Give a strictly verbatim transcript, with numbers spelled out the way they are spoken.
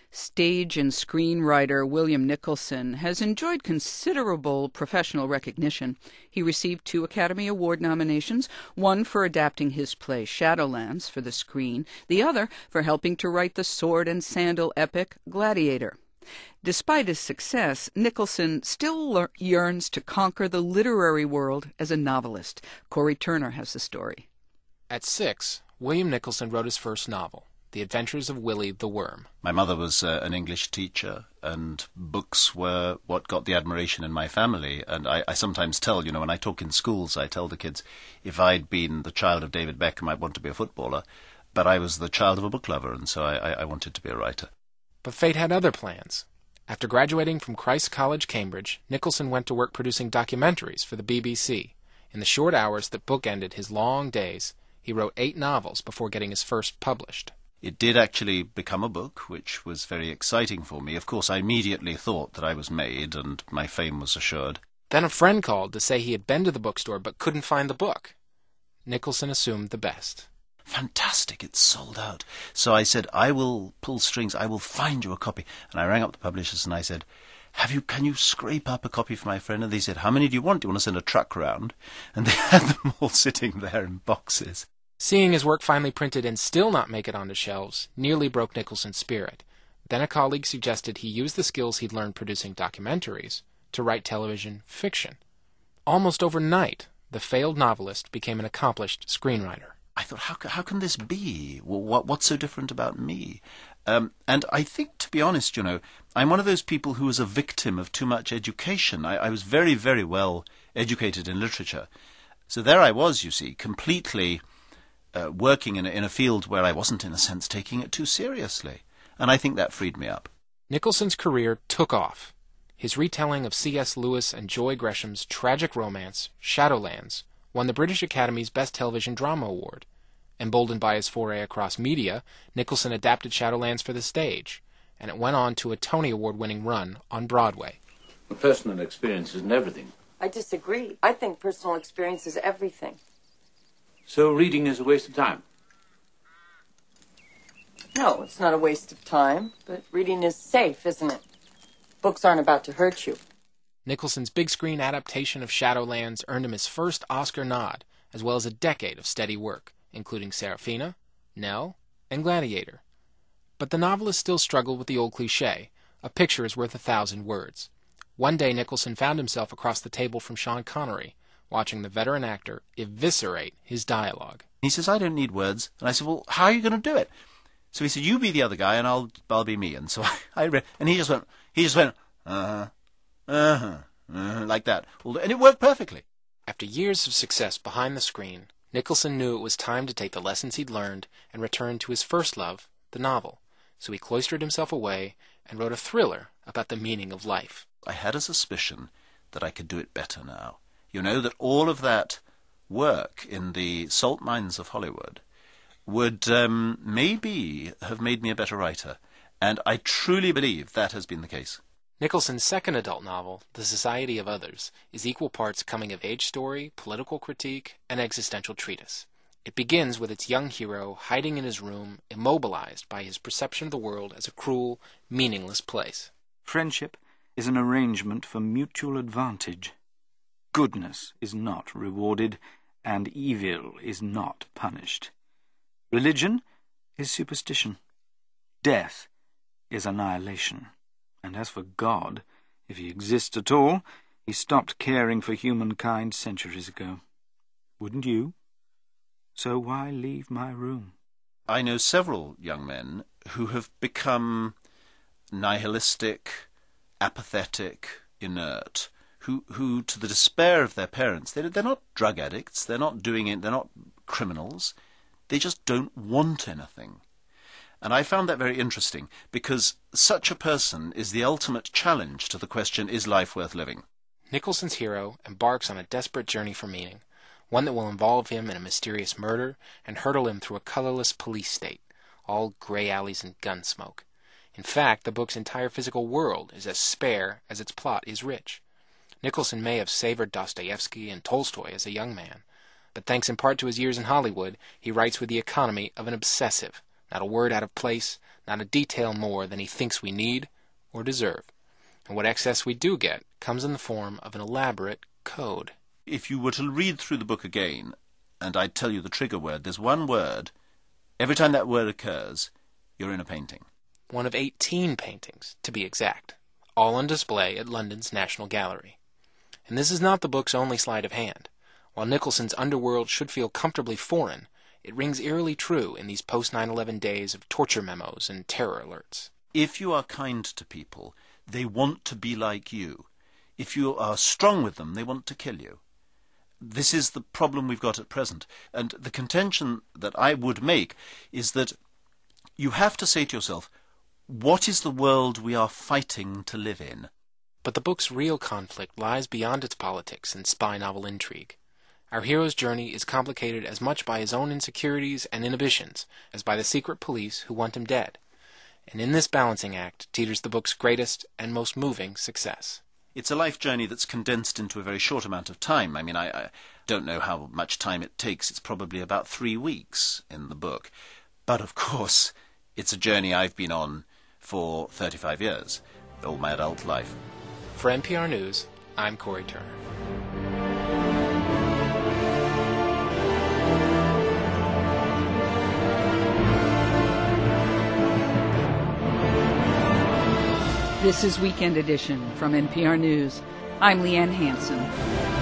Stage and screenwriter William Nicholson has enjoyed considerable professional recognition. He received two Academy Award nominations, one for adapting his play Shadowlands for the screen, the other for helping to write the sword and sandal epic Gladiator. Despite his success, Nicholson still yearns to conquer the literary world as a novelist. Corey Turner has the story. At six, William Nicholson wrote his first novel, The Adventures of Willy the Worm. My mother was uh, an English teacher, and books were what got the admiration in my family. And I, I sometimes tell, you know, when I talk in schools, I tell the kids, if I'd been the child of David Beckham, I'd want to be a footballer. But I was the child of a book lover, and so I, I, I wanted to be a writer. But fate had other plans. After graduating from Christ College, Cambridge, Nicholson went to work producing documentaries for the B B C. In the short hours that bookended his long days, he wrote eight novels before getting his first published. It did actually become a book, which was very exciting for me. Of course, I immediately thought that I was made and my fame was assured. Then a friend called to say he had been to the bookstore but couldn't find the book. Nicholson assumed the best. Fantastic, it's sold out. So I said, I will pull strings, I will find you a copy. And I rang up the publishers and I said, Have you, can you scrape up a copy for my friend? And they said, how many do you want? Do you want to send a truck round? And they had them all sitting there in boxes. Seeing his work finally printed and still not make it onto shelves nearly broke Nicholson's spirit. Then a colleague suggested he use the skills he'd learned producing documentaries to write television fiction. Almost overnight, the failed novelist became an accomplished screenwriter. I thought, how, how can this be? Well, what, what's so different about me? Um, and I think, to be honest, you know, I'm one of those people who was a victim of too much education. I, I was very, very well educated in literature. So there I was, you see, completely uh, working in a, in a field where I wasn't, in a sense, taking it too seriously. And I think that freed me up. Nicholson's career took off. His retelling of C S Lewis and Joy Gresham's tragic romance, Shadowlands, won the British Academy's Best Television Drama Award. Emboldened by his foray across media, Nicholson adapted Shadowlands for the stage, and it went on to a Tony Award-winning run on Broadway. Personal experience isn't everything. I disagree. I think personal experience is everything. So reading is a waste of time? No, it's not a waste of time, but reading is safe, isn't it? Books aren't about to hurt you. Nicholson's big-screen adaptation of Shadowlands earned him his first Oscar nod, as well as a decade of steady work, including Serafina, Nell, and Gladiator. But the novelist still struggled with the old cliché, a picture is worth a thousand words. One day Nicholson found himself across the table from Sean Connery, watching the veteran actor eviscerate his dialogue. He says, I don't need words. And I said, well, how are you going to do it? So he said, you be the other guy and I'll I'll be me. And so I, I read, and he just went, he just went, uh-huh, uh-huh, uh-huh, like that. And it worked perfectly. After years of success behind the screen, Nicholson knew it was time to take the lessons he'd learned and return to his first love, the novel. So he cloistered himself away and wrote a thriller about the meaning of life. I had a suspicion that I could do it better now. You know, that all of that work in the salt mines of Hollywood would um, maybe have made me a better writer. And I truly believe that has been the case. Nicholson's second adult novel, The Society of Others, is equal parts coming-of-age story, political critique, and existential treatise. It begins with its young hero hiding in his room, immobilized by his perception of the world as a cruel, meaningless place. Friendship is an arrangement for mutual advantage. Goodness is not rewarded, and evil is not punished. Religion is superstition. Death is annihilation. And as for God, if he exists at all, he stopped caring for humankind centuries ago. Wouldn't you? So why leave my room? I know several young men who have become nihilistic, apathetic, inert, who, who to the despair of their parents, they're, they're not drug addicts, they're not doing it, they're not criminals, they just don't want anything. And I found that very interesting, because such a person is the ultimate challenge to the question, is life worth living? Nicholson's hero embarks on a desperate journey for meaning, one that will involve him in a mysterious murder and hurtle him through a colorless police state, all gray alleys and gun smoke. In fact, the book's entire physical world is as spare as its plot is rich. Nicholson may have savored Dostoevsky and Tolstoy as a young man, but thanks in part to his years in Hollywood, he writes with the economy of an obsessive, Not a word out of place, not a detail more than he thinks we need or deserve. And what excess we do get comes in the form of an elaborate code. If you were to read through the book again, and I'd tell you the trigger word, there's one word. Every time that word occurs, you're in a painting. One of eighteen paintings, to be exact, all on display at London's National Gallery. And this is not the book's only sleight of hand. While Nicholson's underworld should feel comfortably foreign, it rings eerily true in these post nine eleven days of torture memos and terror alerts. If you are kind to people, they want to be like you. If you are strong with them, they want to kill you. This is the problem we've got at present. And the contention that I would make is that you have to say to yourself, what is the world we are fighting to live in? But the book's real conflict lies beyond its politics and spy novel intrigue. Our hero's journey is complicated as much by his own insecurities and inhibitions as by the secret police who want him dead. And in this balancing act teeters the book's greatest and most moving success. It's a life journey that's condensed into a very short amount of time. I mean, I, I don't know how much time it takes. It's probably about three weeks in the book. But, of course, it's a journey I've been on for thirty-five years, all my adult life. For N P R News, I'm Corey Turner. This is Weekend Edition from N P R News. I'm Leanne Hansen.